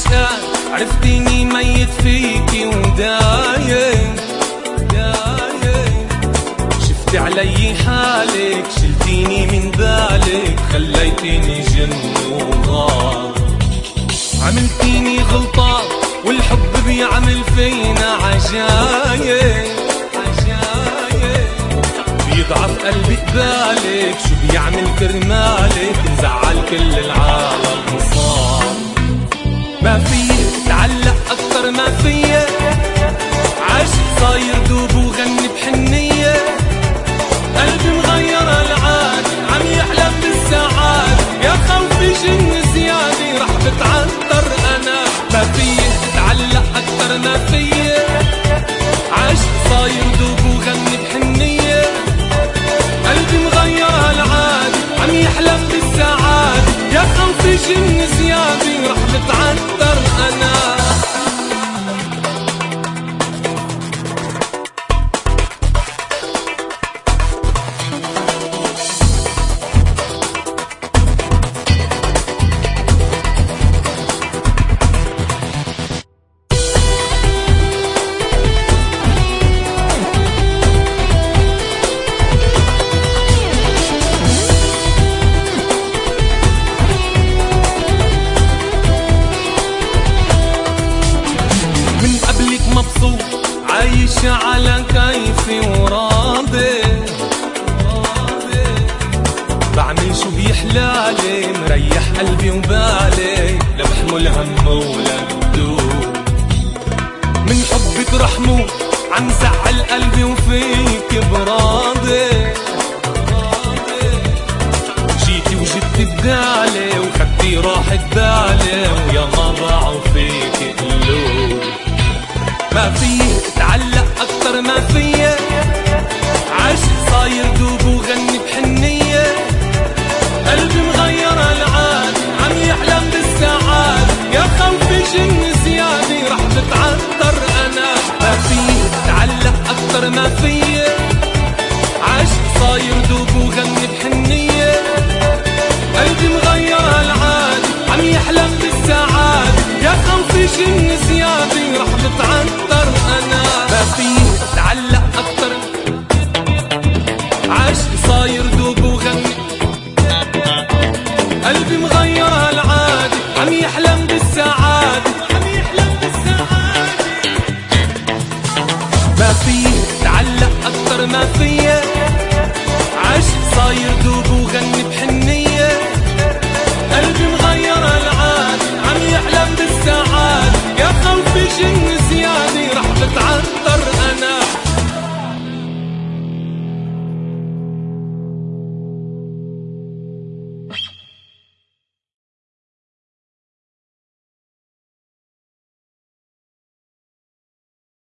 عشقك عرفتيني ميت فيكي ودايم شفتي علي حالك شلتيني من بالك خليتيني جن وغار عملتيني غلطة والحب بيعمل فينا عجايب بيضعف قلبي قبالك شو بيعمل كرمالك نزعل كل العالم صار ما فيي اتعلق اكتر ما فيي عاشق صاير دوب وغني بحنية قلبي مغير العاد عم يحلم بالساعات يا خوفي جن زيادة رح بتعنطر انا ما فيي اتعلق اكتر ما فيي عاشق صاير دوب وغني بحنية قلبي مغير العاد عم يحلم بالساعات يا خوفي جن زيادة رح بتعنطر انا مبسوط عايش على كيفي وراضي بعمل شو بيحلالي مريح قلبي وبالي لا بحمل هم ولا بدوب من حبك رح موت عم زعل قلبي وفيك براضي جيتي وجدتي بدالي وخدتي راحة بالي ويا ما ضاعوا فيك قلوب ما فيي اتعلق اكتر ما فيي عاشق صاير دوب وغني بحنية قلبي مغير العاد عم يحلم بالساعات يا خوفي جن زيادة رح بتعنطر انا ما فيي اتعلق اكتر ما فيي عاشق صاير دوب وغني بحنية قلبي مغير العاد عم يحلم بالساعات يا خوفي جن زيادة رح بتعنطر انا ما فيي اتعلق اكتر عاشق صاير دوب وغني قلبي مغير العاد عم يحلم بالساعات ما فيي اتعلق اكتر ما فيي عاشق صاير دوب